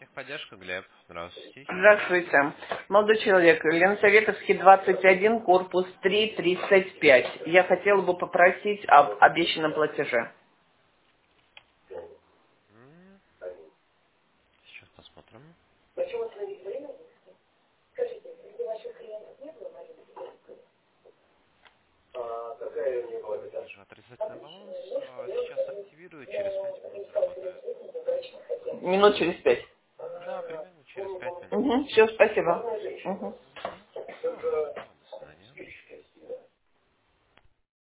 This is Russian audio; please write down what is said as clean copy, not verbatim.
Техподдержка, Глеб. Здравствуйте. Здравствуйте. Молодой человек, Ленсоветовский, 21, корпус 3, 35. Я хотела бы попросить об обещанном платеже. Сейчас посмотрим. Вижу отрицательный баланс. Сейчас активирую, через 5 минут заработает. Минут через 5. Да, примерно через 5 минут. Угу, все, спасибо. Угу.